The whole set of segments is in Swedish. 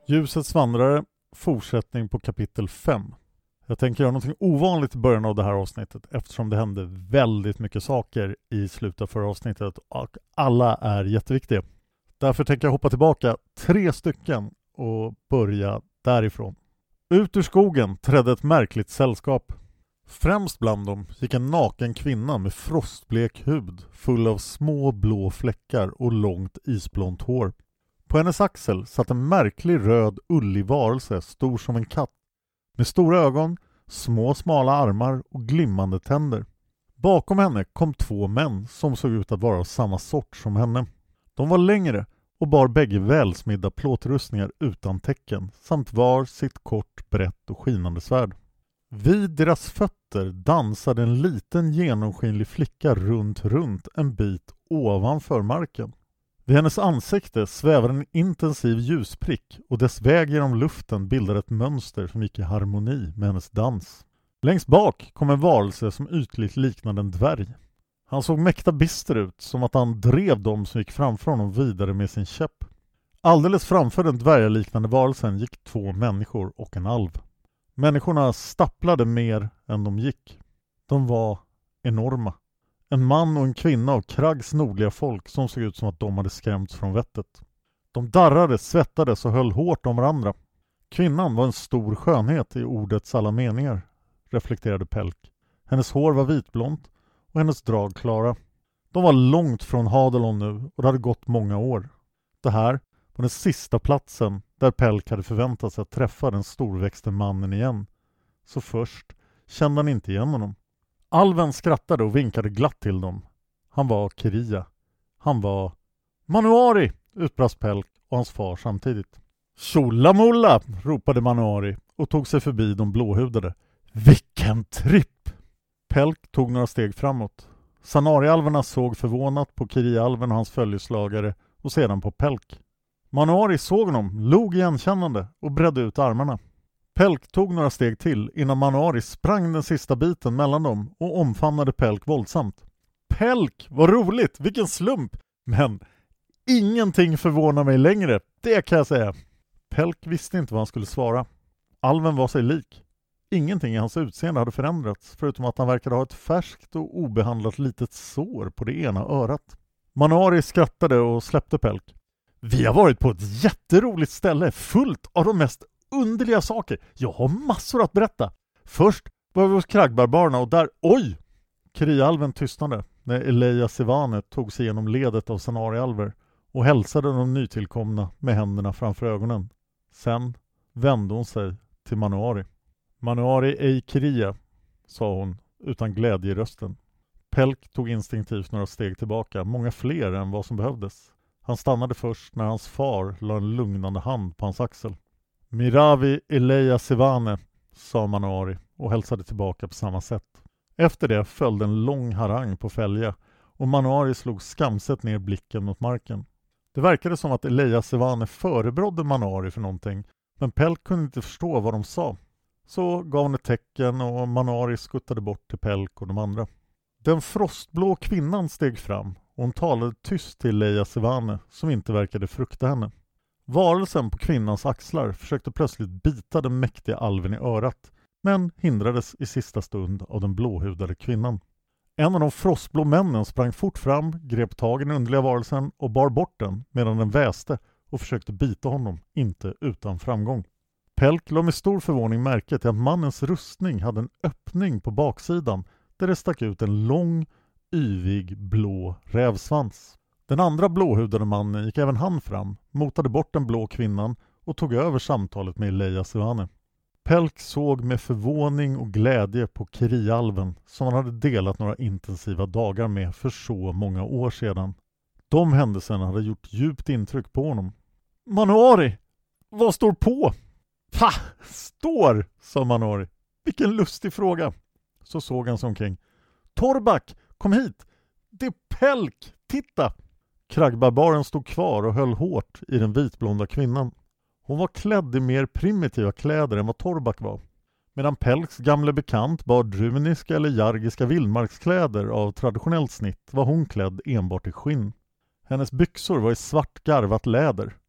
Ljusets vandrare, fortsättning på kapitel 5. Jag tänker göra något ovanligt i början av det här avsnittet eftersom det hände väldigt mycket saker i slutet av förra avsnittet och alla är jätteviktiga. Därför tänker jag hoppa tillbaka 3 stycken och börja därifrån. Ut ur skogen trädde ett märkligt sällskap. Främst bland dem gick en naken kvinna med frostblek hud full av små blå fläckar och långt isblont hår. På hennes axel satt en märklig röd ullig varelse stor som en katt med stora ögon, små smala armar och glimmande tänder. Bakom henne kom 2 män som såg ut att vara av samma sort som henne. De var längre och bar bägge välsmidda plåtrustningar utan tecken samt var sitt kort, brett och skinande svärd. Vid deras fötter dansade en liten genomskinlig flicka runt en bit ovanför marken. Vid hennes ansikte svävade en intensiv ljusprick och dess väg genom luften bildade ett mönster som gick i harmoni med hennes dans. Längst bak kom en varelse som ytligt liknade en dvärg. Han såg mäkta bister ut, som att han drev dem som gick framför honom vidare med sin käpp. Alldeles framför den dvärgliknande varelsen gick 2 människor och en alv. Människorna stapplade mer än de gick. De var enorma. En man och en kvinna av Krags nordliga folk som såg ut som att de hade skrämts från vettet. De darrade, svettades och höll hårt om varandra. Kvinnan var en stor skönhet i ordets alla meningar, reflekterade Pelk. Hennes hår var vitblont och hennes drag klara. De var långt från Hadelon nu och det hade gått många år. Det här var den sista platsen där Pelk hade förväntat sig att träffa den storväxte mannen igen. Så först kände han inte igen honom. Alven skrattade och vinkade glatt till dem. Han var Keria. Han var Manuari, utbrast Pelk och hans far samtidigt. Tjolamolla, ropade Manuari och tog sig förbi de blåhudade. Vilken tripp! Pelk tog några steg framåt. Sanari-alverna såg förvånat på Keria-alven och hans följeslagare och sedan på Pelk. Manuari såg honom, log igenkännande och bredde ut armarna. Pelk tog några steg till innan Manuari sprang den sista biten mellan dem och omfamnade Pelk våldsamt. Pelk, vad roligt, vilken slump! Men ingenting förvånar mig längre, det kan jag säga. Pelk visste inte vad han skulle svara. Alven var sig lik. Ingenting i hans utseende hade förändrats förutom att han verkade ha ett färskt och obehandlat litet sår på det ena örat. Manuari skrattade och släppte Pelk. Vi har varit på ett jätteroligt ställe fullt av de mest underliga saker. Jag har massor att berätta. Först var vi hos Kragbarbarna och där, oj! Keria-alven tystnade när Eleja Sivane tog sig igenom ledet av Sanari-alver och hälsade de nytillkomna med händerna framför ögonen. Sen vände hon sig till Manuari. Manuari ej Keria, sa hon utan glädje i rösten. Pelk tog instinktivt några steg tillbaka, många fler än vad som behövdes. Han stannade först när hans far la en lugnande hand på hans axel. Miravi Eleja Sivane, sa Manuari och hälsade tillbaka på samma sätt. Efter det följde en lång harang på fälja och Manuari slog skamset ner blicken mot marken. Det verkade som att Eleja Sivane förebrådde Manuari för någonting, men Pelk kunde inte förstå vad de sa. Så gav hon ett tecken och Manuari skuttade bort till Pelk och de andra. Den frostblå kvinnan steg fram och hon talade tyst till Eleja Sivane som inte verkade frukta henne. Varelsen på kvinnans axlar försökte plötsligt bita den mäktiga alven i örat, men hindrades i sista stund av den blåhudade kvinnan. En av de frostblå männen sprang fort fram, grep tag i den underliga varelsen och bar bort den medan den väste och försökte bita honom, inte utan framgång. Pelk la med stor förvåning märke till att mannens rustning hade en öppning på baksidan där det stack ut en lång, yvig blå rävsvans. Den andra blåhudade mannen gick även han fram, motade bort den blå kvinnan och tog över samtalet med Eleja Sivane. Pelk såg med förvåning och glädje på Keria-alven som han hade delat några intensiva dagar med för så många år sedan. De händelserna hade gjort djupt intryck på honom. Manuari, vad står på? Pa, står, sa Manuari. Vilken lustig fråga. Så såg han sig omkring. Torbak, kom hit. Det är Pelk, titta. Kragbarbaren stod kvar och höll hårt i den vitblonda kvinnan. Hon var klädd i mer primitiva kläder än vad Torbak var. Medan Pelks gamle bekant bar druniska eller jargiska vildmarkskläder av traditionellt snitt var hon klädd enbart i skinn. Hennes byxor var i svart garvat läder.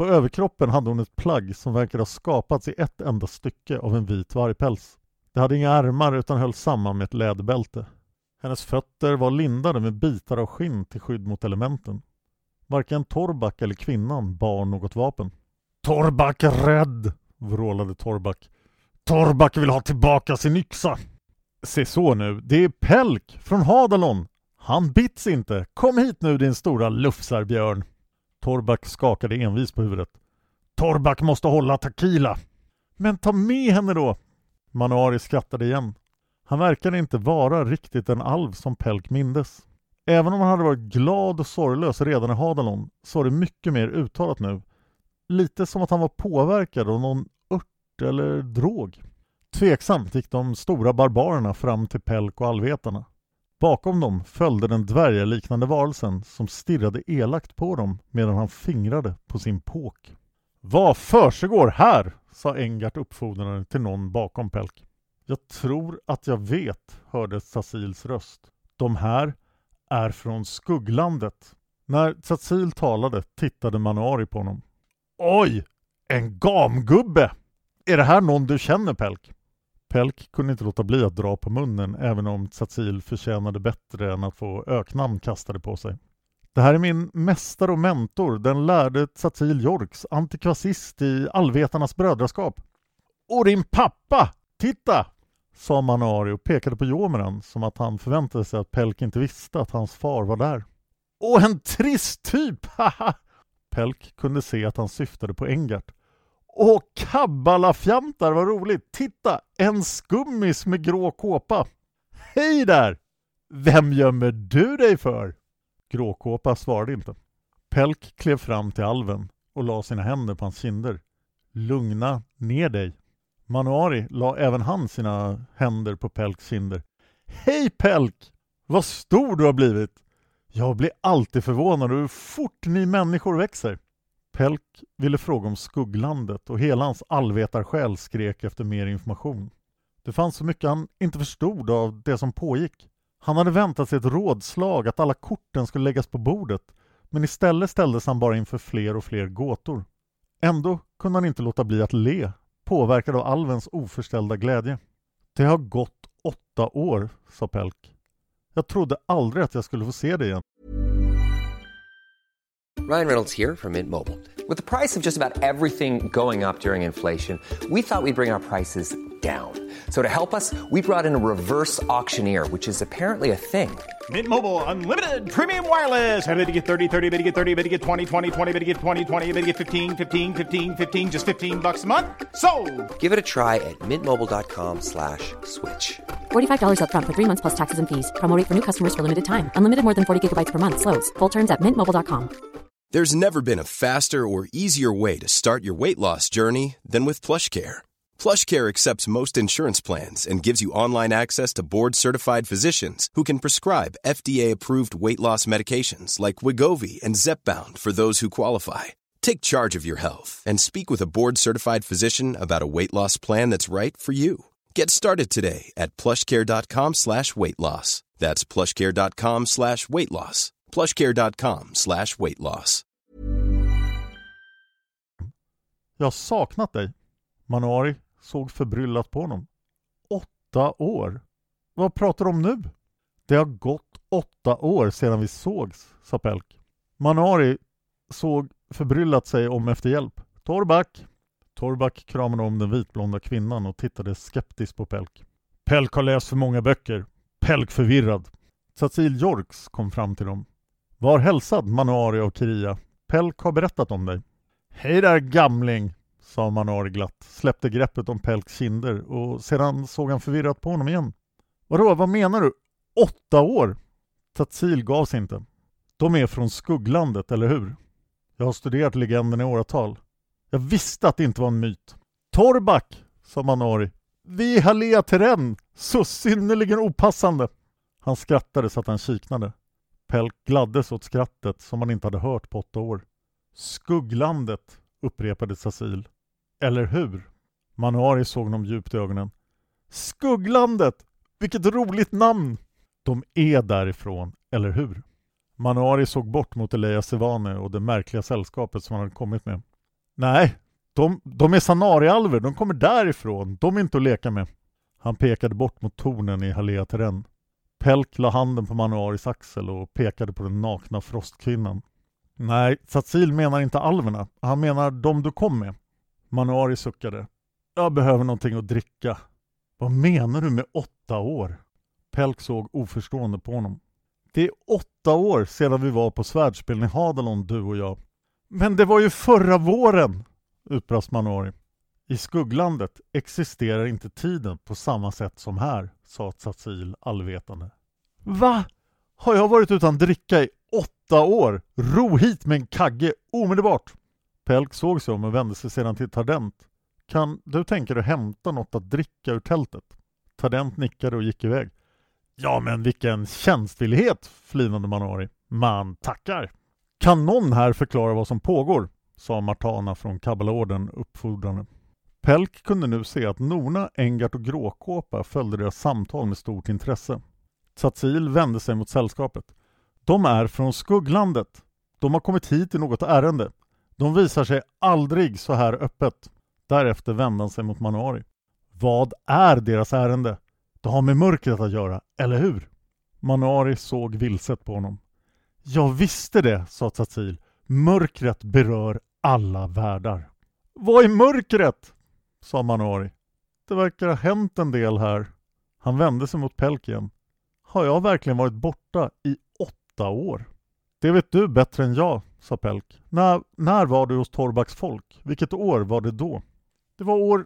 På överkroppen hade hon ett plagg som verkade ha skapats i ett enda stycke av en vit vargpäls. Det hade inga armar utan höll samman med ett läderbälte. Hennes fötter var lindade med bitar av skinn till skydd mot elementen. Varken Torrbak eller kvinnan bar något vapen. Torrbak är rädd, vrålade Torrbak. Torrbak vill ha tillbaka sin yxa. Se så nu, det är Pelk från Hadalon. Han bits inte. Kom hit nu din stora lufsarbjörn. Torrbak skakade envis på huvudet. Torrbak måste hålla Takila. Men ta med henne då. Manuari skrattade igen. Han verkade inte vara riktigt en alv som Pelk mindes. Även om han hade varit glad och sorglös redan i Hadalon så var det mycket mer uttalat nu. Lite som att han var påverkad av någon ört eller drog. Tveksamt gick de stora barbarerna fram till Pelk och allvetarna. Bakom dem följde den dvärgliknande varelsen som stirrade elakt på dem medan han fingrade på sin påk. Vad försiggår här? Sa Engart uppfordrande till någon bakom Pelk. Jag tror att jag vet, hörde Tsasils röst. De här är från Skugglandet. När Tsasil talade tittade Manuari på honom. Oj, en gamgubbe! Är det här någon du känner, Pelk? Pelk kunde inte låta bli att dra på munnen även om Tsasil förtjänade bättre än att få öknamn kastade på sig. Det här är min mästare och mentor, den lärde Tsasil Jorks, antikvasist i allvetarnas brödraskap. Och din pappa! Titta! Sa Manuari och pekade på Jomeran som att han förväntade sig att Pelk inte visste att hans far var där. Åh, en trist typ! Haha! Pelk kunde se att han syftade på Engart. Åh, kabbalafjantar, vad roligt! Titta, en skummis med grå kåpa! Hej där! Vem gömmer du dig för? Gråkåpa svarade inte. Pelk klev fram till alven och la sina händer på hans kinder. Lugna ner dig. Manuari la även han sina händer på Pelks kinder. Hej Pelk! Vad stor du har blivit! Jag blir alltid förvånad hur fort ni människor växer. Pelk ville fråga om Skugglandet och hela hans allvetarsjäl skrek efter mer information. Det fanns så mycket han inte förstod av det som pågick. Han hade väntat sig ett rådslag att alla korten skulle läggas på bordet, men istället ställdes han bara inför fler och fler gåtor. Ändå kunde han inte låta bli att le, påverkad av alvens oförställda glädje. Det har gått 8 år, sa Pelk. Jag trodde aldrig att jag skulle få se det igen. Ryan Reynolds here from Mint Mobile. With the price of just about everything going up during inflation, we thought we'd bring our prices down. So to help us, we brought in a reverse auctioneer, which is apparently a thing. Mint Mobile Unlimited Premium Wireless. How to get 30, 30, bit to get 30, bit to get 20, 20, 20, bit to get 20, 20, bit to get 15, 15, 15, 15, just $15 a month? Sold! Give it a try at mintmobile.com/switch. $45 up front for 3 months plus taxes and fees. Promo rate for new customers for limited time. Unlimited more than 40 gigabytes per month. Slows full terms at mintmobile.com. There's never been a faster or easier way to start your weight loss journey than with PlushCare. PlushCare accepts most insurance plans and gives you online access to board-certified physicians who can prescribe FDA-approved weight loss medications like Wegovy and Zepbound for those who qualify. Take charge of your health and speak with a board-certified physician about a weight loss plan that's right for you. Get started today at plushcare.com/weightloss. That's plushcare.com/weightloss. plushcare.com/weightloss. Jag har saknat dig. Manuari såg förbryllat på honom. 8 år? Vad pratar du om nu? Det har gått 8 år sedan vi sågs, sa Pelk. Manuari såg förbryllat sig om efter hjälp. Torrbak! Torrbak kramade om den vitblonda kvinnan och tittade skeptiskt på Pelk. Pelk har läst för många böcker. Pelk förvirrad. Tsasil Jorks kom fram till dem. Var hälsad, Manuari och Kiria. Pelk har berättat om dig. Hej där, gamling, sa Manuari glatt. Släppte greppet om Pelks kinder och sedan såg han förvirrat på honom igen. Vadå, vad menar du? 8 år? Tsasil gav sig inte. De är från Skugglandet, eller hur? Jag har studerat legenden i åratal. Jag visste att det inte var en myt. Torrbak, sa Manuari. Vi är Halea Terren, så synnerligen opassande. Han skrattade så att han kiknade. Pelk gladdes åt skrattet som han inte hade hört på 8 år. Skugglandet, upprepade Tsasil. Eller hur? Manuari såg honom djupt i ögonen. Skugglandet! Vilket roligt namn! De är därifrån, eller hur? Manuari såg bort mot Eleja Sevane och det märkliga sällskapet som han hade kommit med. Nej, de är Sanari-alver, de kommer därifrån, de är inte att leka med. Han pekade bort mot tornen i Halea-terrän. Pelk la handen på Manoaris axel och pekade på den nakna frostkvinnan. Nej, Tsatsil menar inte alverna, han menar de du kom med. Manoari suckade. Jag behöver någonting att dricka. Vad menar du med 8 år? Pelk såg oförstående på honom. Det är 8 år sedan vi var på svärdspelen i Hadalon, du och jag. Men det var ju förra våren, utbrast Manoari. I skugglandet existerar inte tiden på samma sätt som här, sa Tsatsil allvetande. Va? Har jag varit utan dricka i 8 år? Ro hit med en kagge omedelbart! Pelk såg sig om och vände sig sedan till Tardent. Kan du tänka dig att hämta något att dricka ur tältet? Tardent nickade och gick iväg. Ja, men vilken tjänstvillighet, flinade Manoari. Man tackar. Kan någon här förklara vad som pågår? Sa Martana från Kabbalaorden uppfordrande. Pelk kunde nu se att Norna, Engart och Gråkåpa följde deras samtal med stort intresse. Tsatsil vände sig mot sällskapet. De är från skugglandet. De har kommit hit i något ärende. De visar sig aldrig så här öppet. Därefter vände han sig mot Manoari. Vad är deras ärende? Det har med mörkret att göra, eller hur? Manoari såg vilset på honom. Jag visste det, sa Tsatsil. Mörkret berör alla världar. Vad är mörkret? Sa Manoari. Det verkar ha hänt en del här. Han vände sig mot Pelk igen. Har jag verkligen varit borta i 8 år? Det vet du bättre än jag, sa Pelk. När var du hos Torbaks folk? Vilket år var det då? Det var år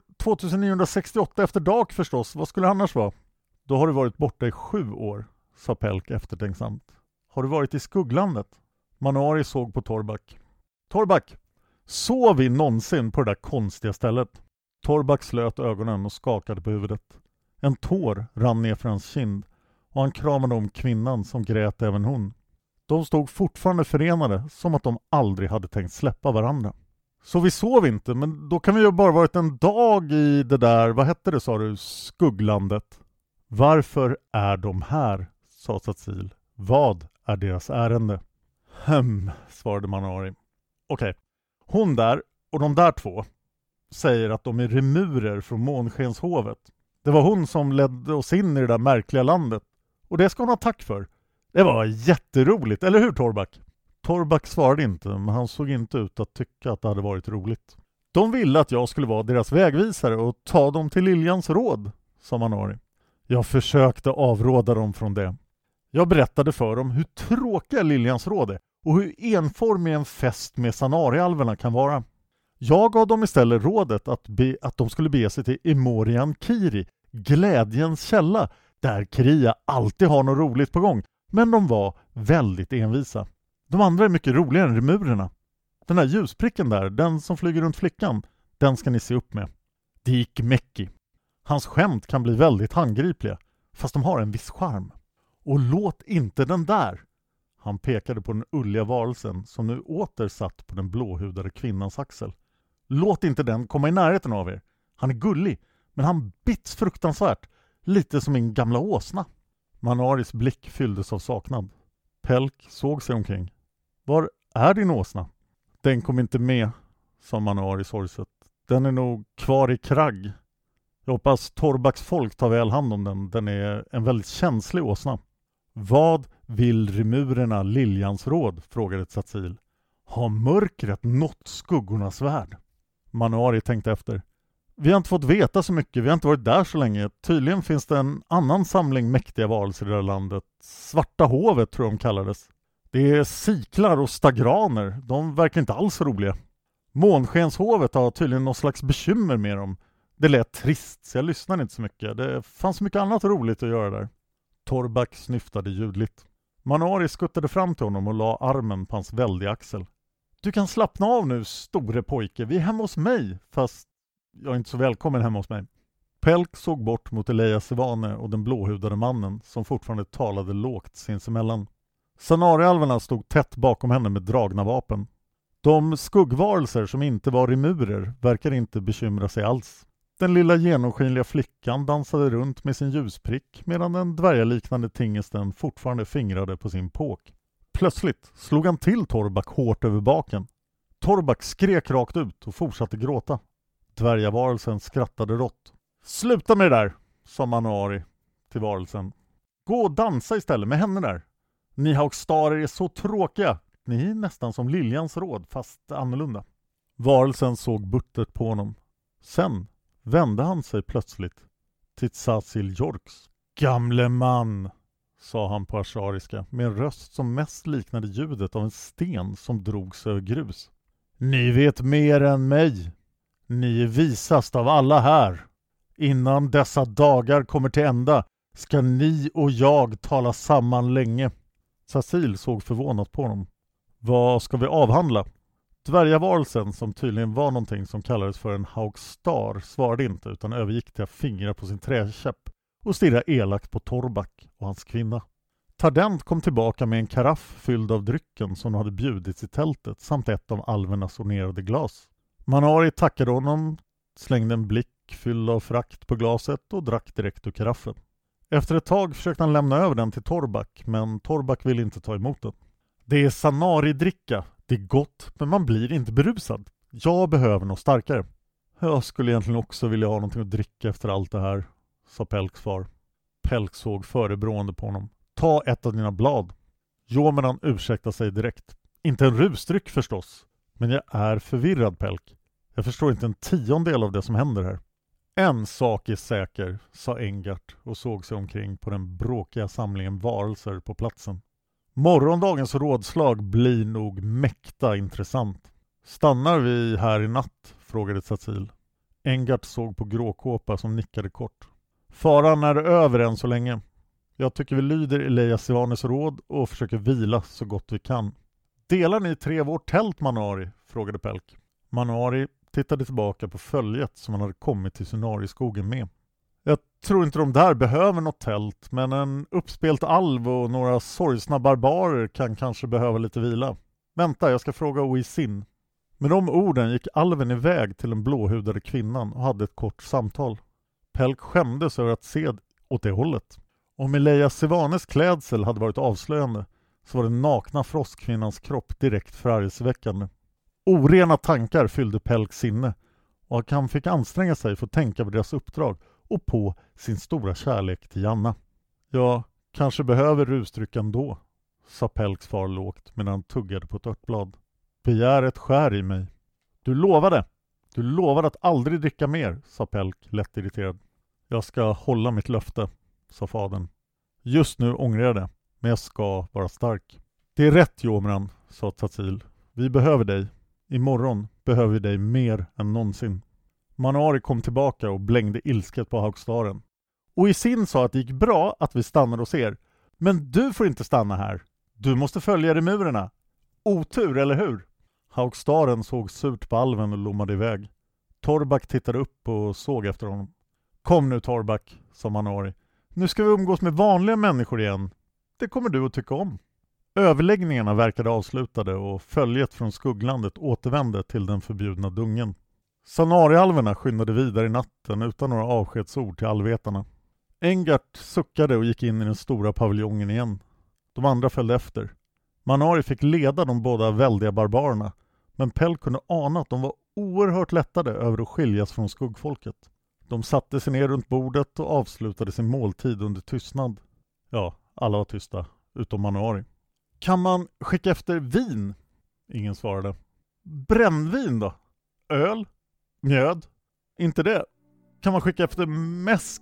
2968 efter dag förstås. Vad skulle det annars vara? Då har du varit borta i 7 år, sa Pelk eftertänksamt. Har du varit i skugglandet? Manoari såg på Torbak. Torbak, sov vi någonsin på det där konstiga stället? Torbak slöt ögonen och skakade på huvudet. En tår rann ner för hans kind och han kramade om kvinnan som grät även hon. De stod fortfarande förenade som att de aldrig hade tänkt släppa varandra. Så vi sov inte, men då kan vi ju bara varit en dag i det där, vad hette det sa du, skugglandet. Varför är de här, sa Tsatsil. Vad är deras ärende? Svarade Manoari. Okej, hon där och de där 2 säger att de är remurer från Månskenshovet. Det var hon som ledde oss in i det där märkliga landet. Och det ska hon ha tack för. Det var jätteroligt, eller hur Torbak? Torbak svarade inte, men han såg inte ut att tycka att det hade varit roligt. De ville att jag skulle vara deras vägvisare och ta dem till Liljans råd, sa Manoari. Jag försökte avråda dem från det. Jag berättade för dem hur tråkiga Liljans råd är och hur enformig en fest med Sanari-alverna kan vara. Jag gav dem istället rådet att de skulle bege sig till Imorian Kiri, glädjens källa, där Kria alltid har något roligt på gång. Men de var väldigt envisa. De andra är mycket roligare än remurerna. Den där ljuspricken där, den som flyger runt flickan, den ska ni se upp med. Dik Mekki. Hans skämt kan bli väldigt handgripliga, fast de har en viss charm. Och låt inte den där. Han pekade på den ulliga varelsen som nu åter satt på den blåhudade kvinnans axel. Låt inte den komma i närheten av er. Han är gullig, men han bits fruktansvärt. Lite som en gamla åsna. Manaris blick fylldes av saknad. Pelk såg sig omkring. Var är din åsna? Den kom inte med, sa Manari sorgset. Den är nog kvar i Kragg. Jag hoppas Torbaks folk tar väl hand om den. Den är en väldigt känslig åsna. Vad vill remurerna Liljans råd? Frågade Tsatsil. Har mörkret nått skuggornas värld? Manari tänkte efter. Vi har inte fått veta så mycket, vi har inte varit där så länge. Tydligen finns det en annan samling mäktiga varelser i det här landet. Svarta hovet tror de kallades. Det är siklar och stagraner, de verkar inte alls roliga. Månskenshovet har tydligen någon slags bekymmer med dem. Det lät trist så jag lyssnade inte så mycket. Det fanns mycket annat roligt att göra där. Torbak snyftade ljudligt. Manari skuttade fram till honom och la armen på hans väldiga axel. Du kan slappna av nu, store pojke. Vi är hemma hos mig, fast jag är inte så välkommen hemma hos mig. Pelk såg bort mot Eleja Sevane och den blåhudade mannen som fortfarande talade lågt sinsemellan. Sanari-alverna stod tätt bakom henne med dragna vapen. De skuggvarelser som inte var remurer verkar inte bekymra sig alls. Den lilla genomskinliga flickan dansade runt med sin ljusprick medan den dvärgaliknande tingesten fortfarande fingrade på sin påk. Plötsligt slog han till Torbak hårt över baken. Torbak skrek rakt ut och fortsatte gråta. Dvärgavarelsen skrattade rått. Sluta med det där, sa Manowari till varelsen. Gå och dansa istället med henne där. Ni Haugstarer är så tråkiga. Ni är nästan som Liljans råd, fast annorlunda. Varelsen såg buttert på honom. Sen vände han sig plötsligt till Tsasil Jorks. Gamle man, sa han på ashariska med en röst som mest liknade ljudet av en sten som drogs över grus. Ni vet mer än mig. Ni är visast av alla här. Innan dessa dagar kommer till ända ska ni och jag tala samman länge. Tsasil såg förvånat på honom. Vad ska vi avhandla? Dvärgavarelsen, som tydligen var någonting som kallades för en Haugstar, svarade inte utan övergick till att fingra på sin träkäpp och stirra elakt på Torbak och hans kvinna. Tardent kom tillbaka med en karaff fylld av drycken som hade bjudits i tältet samt ett av alvernas ornerade glas. Manowari tackade honom, slängde en blick fylld av frakt på glaset och drack direkt ur karaffen. Efter ett tag försökte han lämna över den till Torbak, men Torbak ville inte ta emot den. Det är Sanari-dricka. Det är gott, men man blir inte berusad. Jag behöver något starkare. Jag skulle egentligen också vilja ha någonting att dricka efter allt det här, sa Pelks far. Pelk såg förebrående på honom. Ta ett av dina blad. Jomeran ursäktade sig direkt. Inte en rusdryck förstås. Men jag är förvirrad, Pelk. Jag förstår inte en tiondel av det som händer här. En sak är säker, sa Engart och såg sig omkring på den bråkiga samlingen varelser på platsen. Morgondagens rådslag blir nog mäkta intressant. Stannar vi här i natt? Frågade Tsasil. Engart såg på Gråkåpa som nickade kort. Faran är över än så länge. Jag tycker vi lyder Eleja Sivanes råd och försöker vila så gott vi kan. Delar ni 3 vårt tält, Manowari? Frågade Pelk. Manowari tittade tillbaka på följet som han hade kommit till Sunari-skogen med. Jag tror inte de där behöver något tält, men en uppspelt alv och några sorgsna barbarer kan kanske behöva lite vila. Vänta, jag ska fråga Oisin. Med de orden gick alven iväg till den blåhudade kvinnan och hade ett kort samtal. Pelk skämdes över att se åt det hållet. Om Eleja Sivanes klädsel hade varit avslöjande så var den nakna frostkvinnans kropp direkt förargelseväckande. Orena tankar fyllde Pelks sinne och han fick anstränga sig för att tänka på deras uppdrag och på sin stora kärlek till Janna. Jag kanske behöver rusdrycken då, sa Pelks far lågt medan han tuggade på ett örtblad. Begär ett skär i mig. Du lovade att aldrig dricka mer, sa Pelk lätt irriterad. Jag ska hålla mitt löfte, sa fadern. Just nu ångrar jag det, men jag ska vara stark. Det är rätt, Jomran, sa Tsasil. Vi behöver dig. Imorgon behöver vi dig mer än någonsin. Manowari kom tillbaka och blängde ilsket på Haugstaren. Och Isin sa att det gick bra att vi stannade hos er. Men du får inte stanna här. Du måste följa remurerna. Otur, eller hur? Haugstaren såg surt på alven och lommade iväg. Torbak tittade upp och såg efter honom. Kom nu, Torbak, sa Manowari. Nu ska vi umgås med vanliga människor igen. Det kommer du att tycka om. Överläggningarna verkade avslutade och följet från skugglandet återvände till den förbjudna dungen. Sanari-alverna skyndade vidare i natten utan några avskedsord till allvetarna. Engart suckade och gick in i den stora paviljongen igen. De andra följde efter. Manowari fick leda de båda väldiga barbarerna, men Pelk kunde ana att de var oerhört lättade över att skiljas från skuggfolket. De satte sig ner runt bordet och avslutade sin måltid under tystnad. Ja, alla var tysta, utom Manowari. Kan man skicka efter vin? Ingen svarade. Brännvin då? Öl? Mjöd? Inte det. Kan man skicka efter mäsk?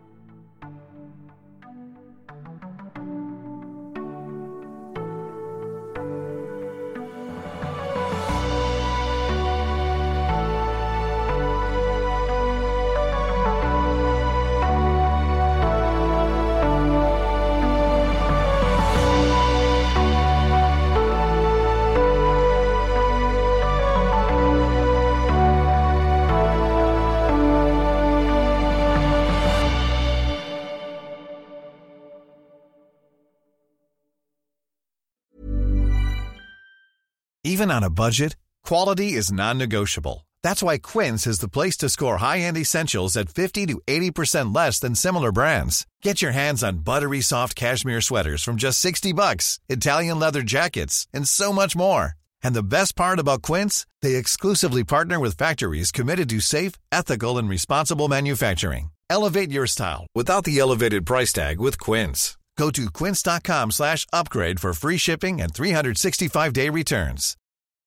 Even on a budget, quality is non-negotiable. That's why Quince is the place to score high-end essentials at 50 to 80% less than similar brands. Get your hands on buttery soft cashmere sweaters from just $60, Italian leather jackets, and so much more. And the best part about Quince, they exclusively partner with factories committed to safe, ethical, and responsible manufacturing. Elevate your style without the elevated price tag with Quince. Go to quince.com/upgrade for free shipping and 365-day returns.